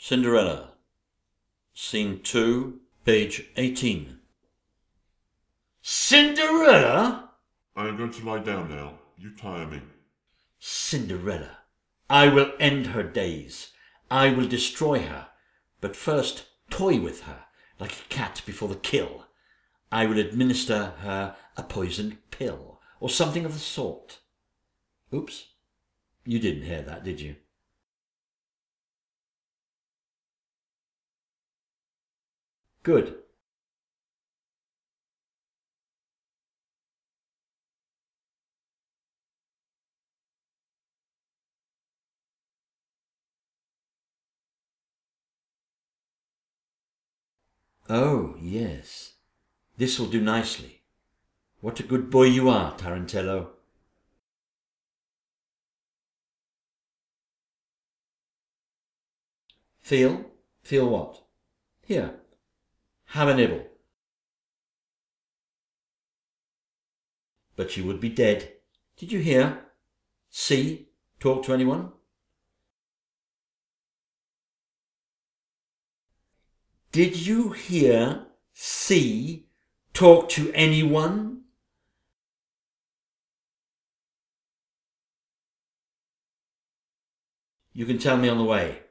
Cinderella, Scene 2, page 18. Cinderella? I am going to lie down now. You tire me. Cinderella, I will end her days. I will destroy her, but first toy with her, like a cat before the kill. I will administer her a poisoned pill, or something of the sort. Oops, you didn't hear that, did you? Good. Oh, yes. This will do nicely. What a good boy you are, Tarantello. Feel? Feel what? Here, have a nibble. But you would be dead. Did you hear? See? Talk to anyone? Did you hear? See? Talk to anyone? You can tell me on the way.